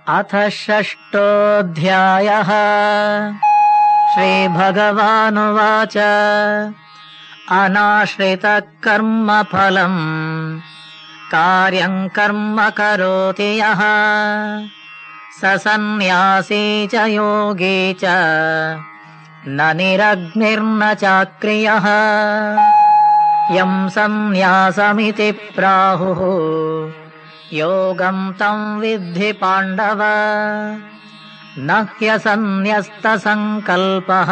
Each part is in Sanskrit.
अथ षष्ठोऽध्यायः। श्रीभगवानुवाच अनाश्रितः कर्मफलम् कार्यं कर्म करोति यः स सन्न्यासी च योगी च न निरग्निर्न चाक्रियः। यं सन्न्यासमिति प्राहुः योगं तं विद्धि पाण्डव। न ह्यसन्न्यस्तसङ्कल्पः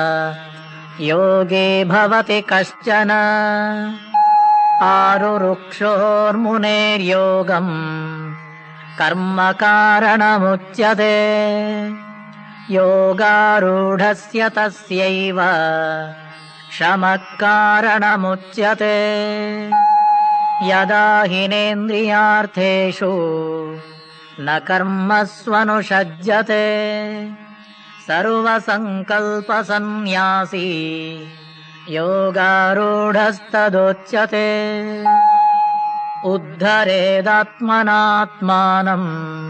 योगी भवति कश्चन। आरुरुक्षोर्मुनेर्योगम् कर्म कारणमुच्यते। योगारूढस्य तस्यैव शमः कारणमुच्यते। यदा हिनेन्द्रियार्थेषु न कर्मस्वनुषज्यते सर्वसङ्कल्पसन्न्यासी योगारूढस्तदोच्यते। उद्धरेदात्मनात्मानम्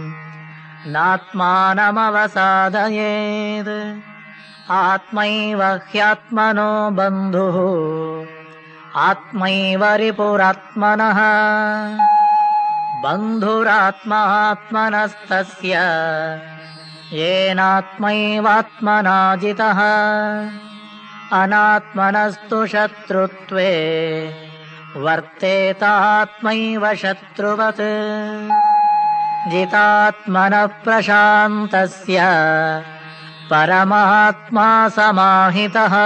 नात्मानमवसादयेत्। आत्मैव ह्यात्मनो बन्धुः आत्मैव रिपुरात्मनः। बन्धुरात्मात्मनस्तस्य येनात्मैवात्मना जितः। अनात्मनस्तु शत्रुत्वे वर्तेतात्मैव शत्रुवत्। जितात्मनः प्रशान्तस्य परमात्मा समाहितः।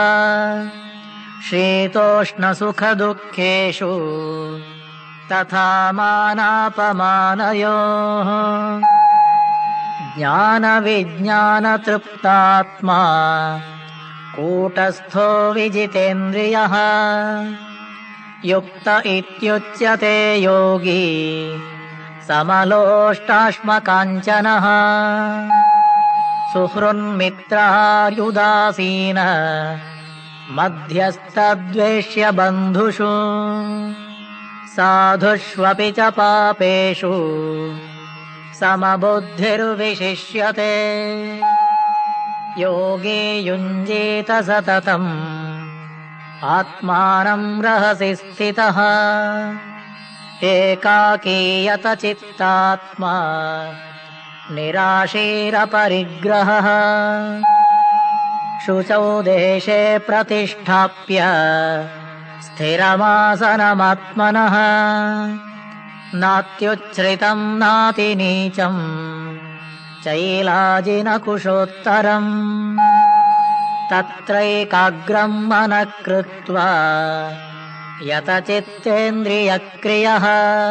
शीतोष्णसुखदुःखेषु तथा मानापमानयोः। ज्ञानविज्ञानतृप्तात्मा कूटस्थो विजितेन्द्रियः। युक्त इत्युच्यते योगी समलोष्टाश्मकाञ्चनः। सुहृन्मित्रार्युदासीनः मध्यस्थद्वेष्य बन्धुषु। साधुष्वपि च पापेषु समबुद्धिर्विशिष्यते। योगी युञ्जीत सततम् आत्मानं रहसि स्थितः। एकाकीयत चित्तात्मा निराशीरपरिग्रहः। शुचौ देशे प्रतिष्ठाप्य स्थिरमासनमात्मनः। नात्युच्छ्रितं नातिनीचं चैलाजिनकुशोत्तरम्। तत्रैकाग्रं मनः कृत्वा यतचित्तेन्द्रियक्रियः।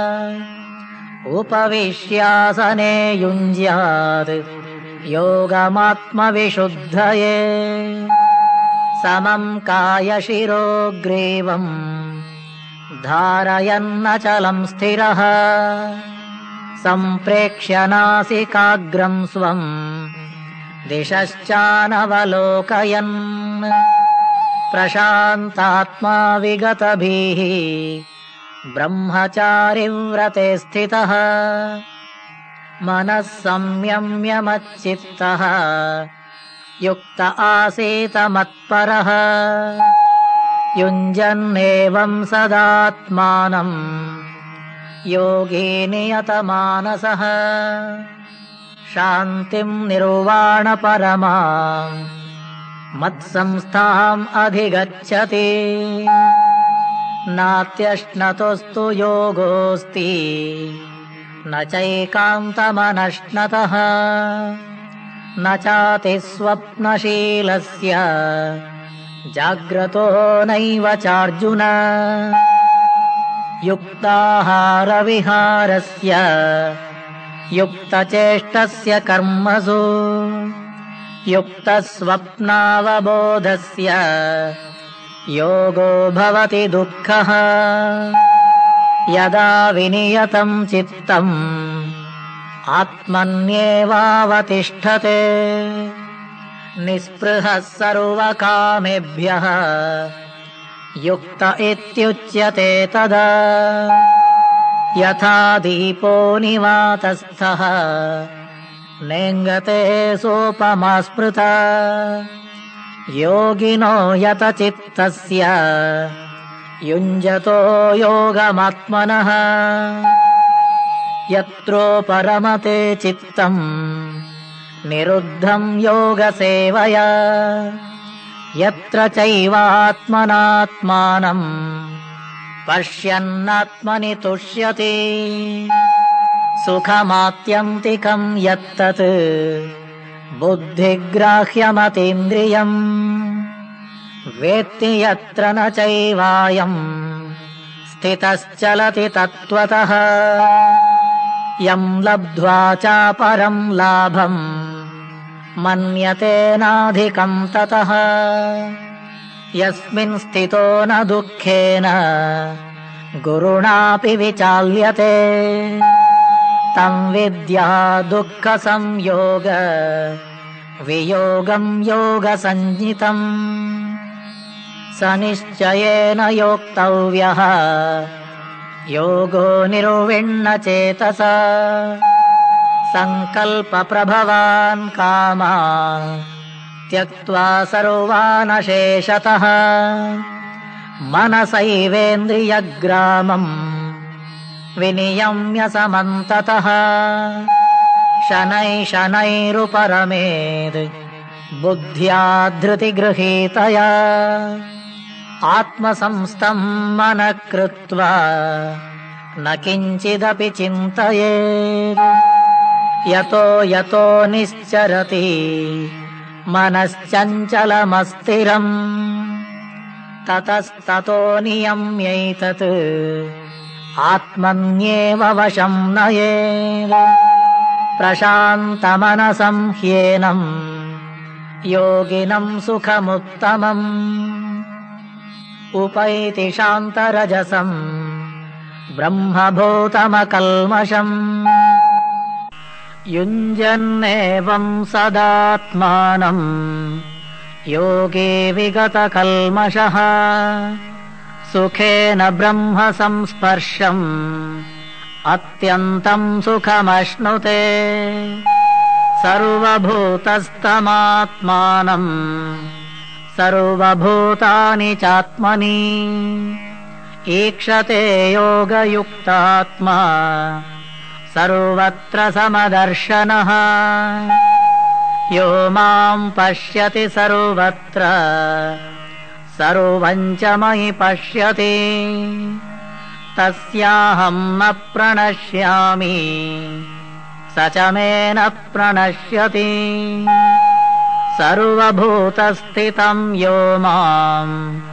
उपविश्यासने युञ्ज्यात् योगमात्मविशुद्धये। समं कायशिरो ग्रीवम् धारयन्नचलं स्थिरः। सम्प्रेक्ष्य नासिकाग्रं स्वं दिशश्चानवलोकयन्। प्रशान्तात्मा विगतभिः ब्रह्मचारिव्रते स्थितः। मनः संयम्य मच्चित्तः युक्त आसीत मत्परः। युञ्जन्नेवं सदात्मानं योगी नियतमानसः। शान्तिं निर्वाणपरमां मत्संस्थाम् अधिगच्छति। नात्यश्नतोऽस्तु योगोऽस्ति न चैकान्तमनश्नतः। न चातिस्वप्नशीलस्य जाग्रतो नैव चार्जुन। युक्ताहारविहारस्य युक्तचेष्टस्य कर्मसु युक्तस्वप्नावबोधस्य योगो भवति दुःखः। यदा विनियतं चित्तम् आत्मन्येवावतिष्ठते। निःस्पृहः सर्वकामेभ्यः युक्त इत्युच्यते तदा। यथा दीपो निवातस्थः नेङ्गते सोपमा स्मृता योगिनो यतचित्तस्य युञ्जतो योगमात्मनः यत्रोपरमते चित्तम् निरुद्धं योगसेवया यत्र चैवात्मनात्मानं पश्यन्नात्मनि तुष्यति सुखमात्यन्तिकं यत्तत् बुद्धिग्राह्यमतीन्द्रियम् वेत्ति यत्र न चैवायं स्थितश्चलति तत्त्वतः यं लब्ध्वा चापरं लाभम् मन्यते नाधिकं ततः यस्मिन् स्थितो न दुःखेन गुरुणापि विचाल्यते तं विद्या दुःखसंयोग वियोगं योगसञ्ज्ञितम् स निश्चयेन योक्तव्यः योगो निर्विण्णचेतसा सङ्कल्पप्रभवान् कामान् त्यक्त्वा सर्वानशेषतः मनसैवेन्द्रियग्रामम् विनियम्य समन्ततः शनैः शनैरुपरमेद् बुद्ध्या धृतिगृहीतया आत्मसंस्थं मनः कृत्वा न किञ्चिदपि चिन्तयेत् यतो यतो निश्चरति मनश्चञ्चलमस्थिरम् ततस्ततो नियम्यैतत् आत्मन्येव वशं नयेत् प्रशान्तमनसं ह्येनं योगिनं सुखमुत्तमम् उपैति शान्तरजसं ब्रह्मभूतमकल्मषम् युञ्जन्नेवं सदात्मानं योगी विगतकल्मषः सुखेन ब्रह्म संस्पर्शम् अत्यन्तं सुखमश्नुते सर्वभूतस्थमात्मानम् सर्वभूतानि चात्मनि ईक्षते योगयुक्तात्मा सर्वत्र समदर्शनः यो मां पश्यति सर्वत्र सर्वं च मयि पश्यति तस्याहं न प्रणश्यामि स च मे न प्रणश्यति सर्वभूतस्थितं यो मां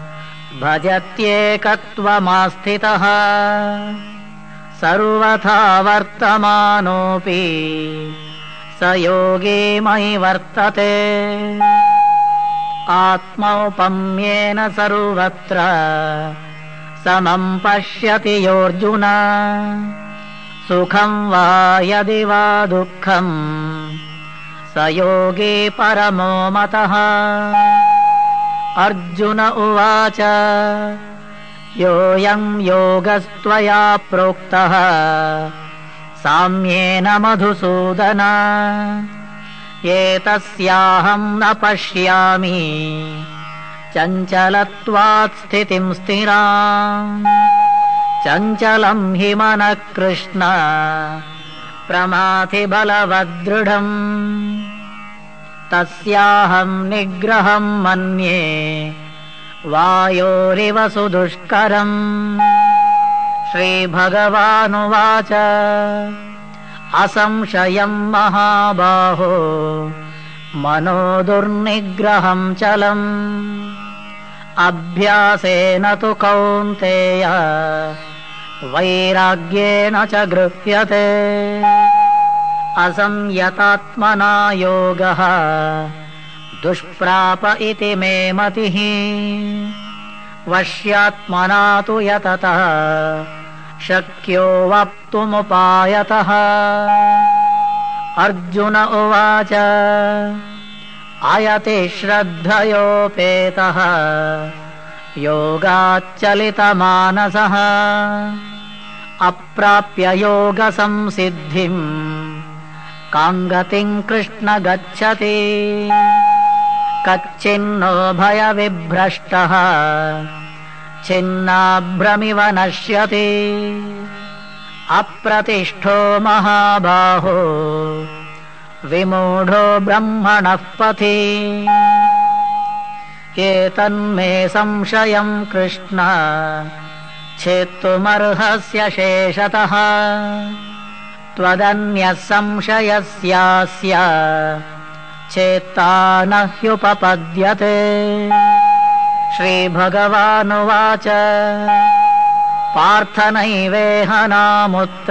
भजत्येकत्वमास्थितः सर्वथा वर्तमानोऽपि स योगी मयि वर्तते आत्मौपम्येन सर्वत्र समं पश्यति योऽर्जुन सुखं वा यदि वा दुःखं स योगी परमो मतः अर्जुन उवाच योऽयं योगस्त्वया प्रोक्तः साम्येन मधुसूदन एतस्याहं न पश्यामि चञ्चलत्वात् स्थितिं स्थिराम् चञ्चलं हि मनः कृष्ण प्रमाथि बलवदृढम् तस्याहं निग्रहं मन्ये वायोरिव सुदुष्करम् श्रीभगवानुवाच असंशयं महाबाहो मनो दुर्निग्रहं चलम् अभ्यासेन तु कौन्तेय वैराग्येण च गृह्यते असंयतात्मना योगः दुष्प्राप इति मे मतिः वश्यात्मना तु यततः शक्यो वक्तुमुपायतः अर्जुन उवाच आयति श्रद्धयोपेतः योगाच्चलितमानसः अप्राप्य योगसंसिद्धिम् काङ्गतिं कृष्ण गच्छति कच्चिन्नो भयविभ्रष्टः छिन्नाभ्रमिव नश्यति अप्रतिष्ठो महाबाहो विमूढो ब्रह्मणः पथि एतन्मे संशयं कृष्ण छेत्तुमर्हस्य शेषतः त्वदन्यः संशयस्यास्य चेत्ता न ह्युपपद्यते। श्रीभगवानुवाच पार्थ नैवेह नामुत्र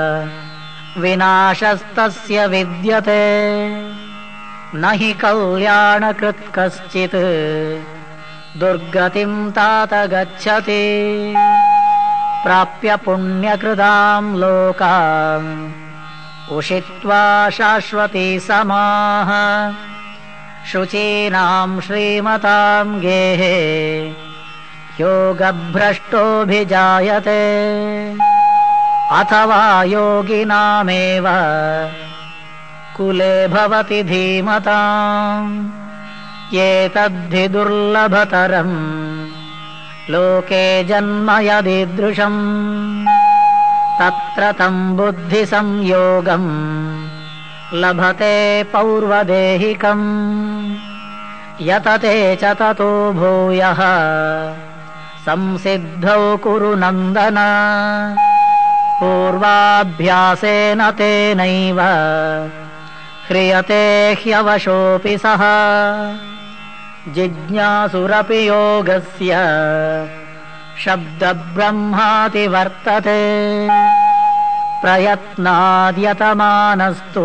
विनाशस्तस्य विद्यते न हि कल्याणकृत् कश्चित् दुर्गतिं तात गच्छति प्राप्य पुण्यकृतां लोकाम् उषित्वा शाश्वती समाः शुचीनां श्रीमतां गेहे योगभ्रष्टोऽभिजायते अथवा योगिनामेव कुले भवति धीमताम् एतद्धि दुर्लभतरम् लोके जन्म यदीदृशम् तत्र तं बुद्धिसंयोगम् लभते पौर्वदेहिकम् यतते च ततो भूयः संसिद्धौ कुरु नन्दन पूर्वाभ्यासेन तेनैव ह्रियते ह्यवशोऽपि सः जिज्ञासुरपि योगस्य शब्दब्रह्माति वर्तते प्रयत्नाद्यतमानस्तु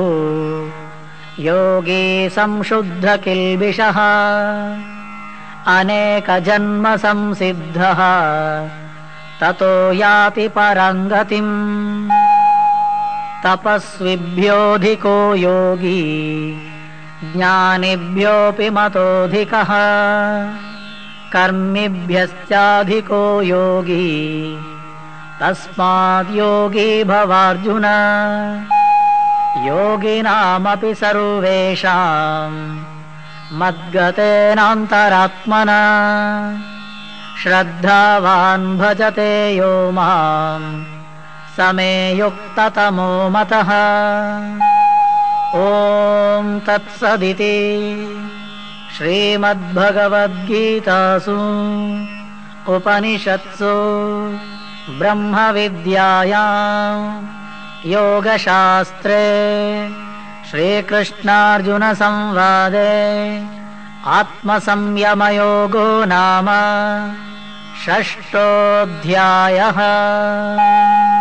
योगी संशुद्ध किल्बिषः अनेकजन्म संसिद्धः ततो याति पराङ्गतिम् तपस्विभ्योऽधिको योगी ज्ञानिभ्योऽपि मतोऽधिकः कर्मिभ्यश्चाधिको योगी तस्माद्योगी भवार्जुन योगिनामपि सर्वेषां मद्गतेनान्तरात्मना श्रद्धावान् भजते यो मां समे युक्ततमो मतः। ॐ तत्सदिति श्रीमद्भगवद्गीतासु उपनिषत्सु ब्रह्मविद्यायां योगशास्त्रे श्रीकृष्णार्जुनसंवादे आत्मसंयमयोगो नाम 6ष्ठोऽध्यायः।